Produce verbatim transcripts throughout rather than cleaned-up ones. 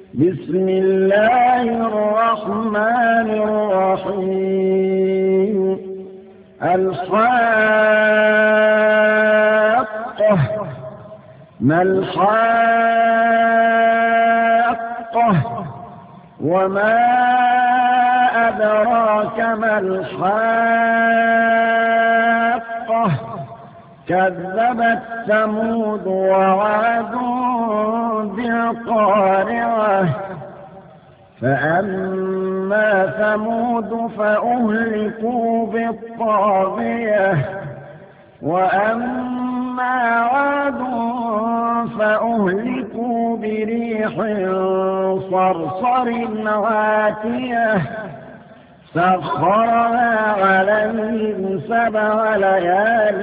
بسم الله الرحمن الرحيم الحاقة ما الحاقة وما أدراك ما الحاقة كذبت ثمود وعاد بالقارعة فأما ثمود فأهلكوا بالطاغية وأما عاد فأهلكوا بريح صرصر عاتية سخرها عليهم سبع ليال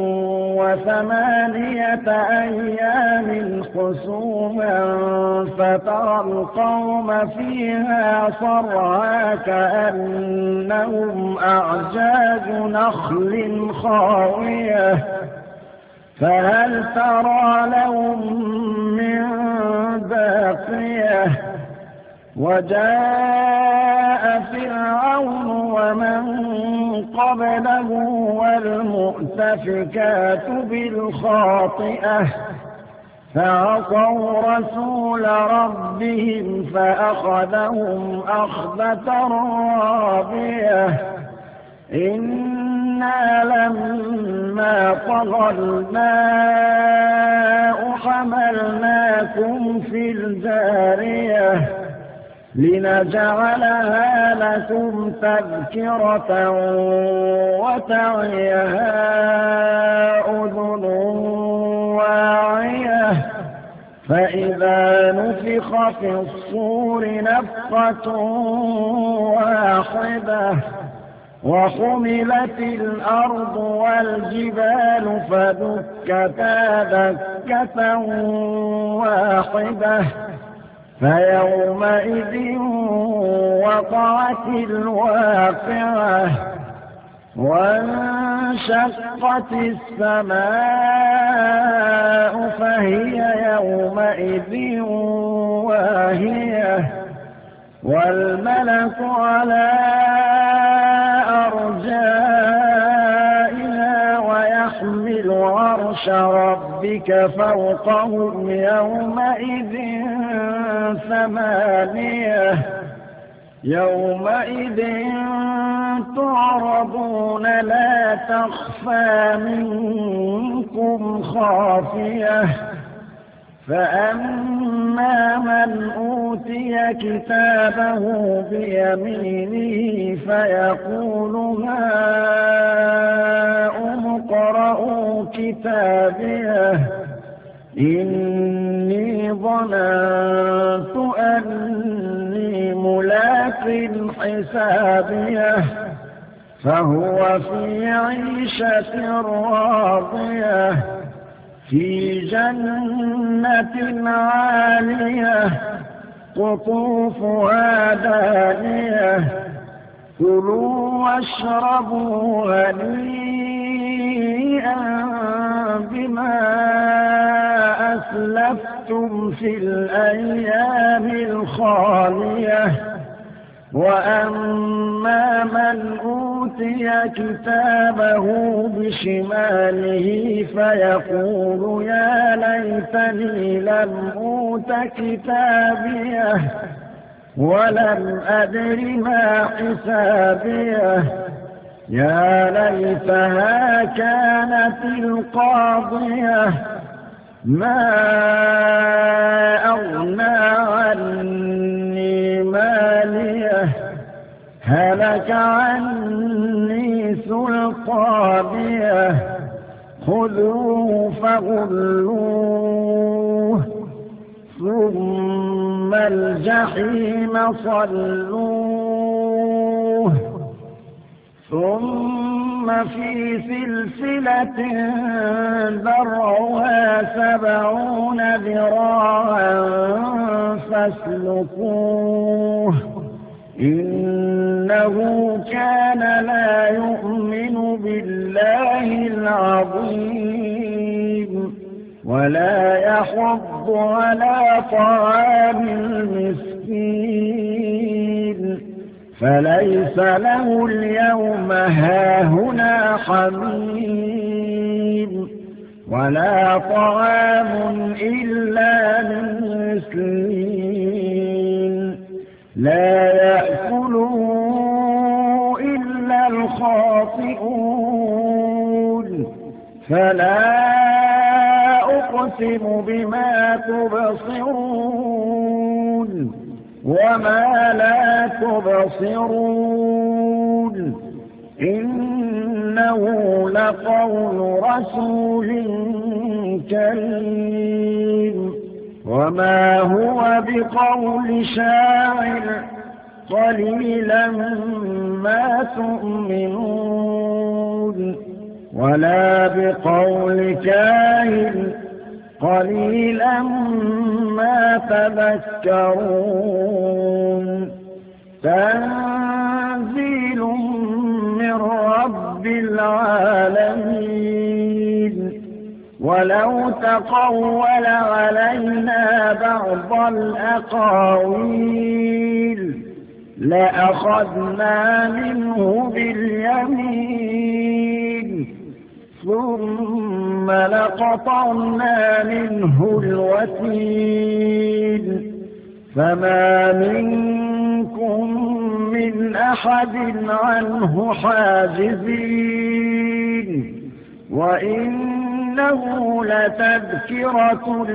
وثمانية أيام حسوما فترى القوم فيها صرعى كأنهم أعجاز نخل خاوية فهل ترى لهم من باقية وجاء فرعون ومن قبله والمؤتفكات بالخاطئة فعصوا رسول ربهم فأخذهم أخذة رابية إنا لما طغى الماء حملناكم في الجارية لنجعلها لكم تذكرة وتعيها أذن واعية فإذا نفخ في الصور نفخة واحدة وحملت الأرض والجبال فدكتا دكة واحدة فيومئذ وقعت الواقعة وانشقت السماء فهي يومئذ واهية والملك على أرجائها ويحمل عرش ربك فوقهم يومئذ ثمانية يومئذ تعرضون لا تخفى منكم خافية فأما من أوتي كتابه بيمينه فيقول هاؤم اقرءوا كتابيه إني ظننت أني ملاق حسابيه فهو في عيشة راضية في جنة عالية قطوفها دانية كلوا واشربوا هنيئا بما أسلفتم في الأيام الخالية وأما من أوتي كتابه بشماله فيقول يا ليتني لم أوت كتابيه ولم أدر ما حسابيه يا ليتها كانت القاضية ما أغنى عني ماليه هلك عني سلطانيه خذوه فغلوه ثم الجحيم صلوه ثم في سلسلة ذرعها سبعون ذراعا فاسلكوه إنه كان لا يؤمن بالله العظيم ولا يحض يحض على طعام المسكين فليس له اليوم هاهنا حميم ولا طعام إلا من مسكين لا يأكله إلا الخاطئون فلا أقسم بما تبصرون وما لا تبصرون إنه لقول رسول كريم وما هو بقول شاعر قليلا ما تؤمنون ولا بقول كاهن قليلا ما تذكرون تنزيل من رب العالمين ولو تقول علينا بعض الأقاويل لأخذنا منه باليمين ثم لقطعنا منه الوتين فما منكم من أحد عنه حاجزين وإنه لتذكرة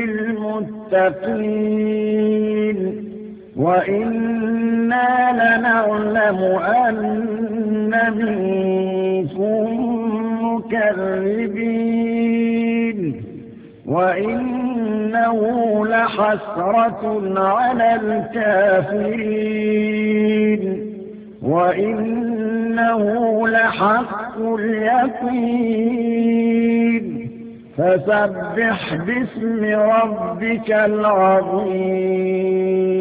للمتقين وإنا لنعلم أن منكم مكذبين وإنه لحسرة على الكافرين وإنه لحق اليقين فسبح باسم ربك العظيم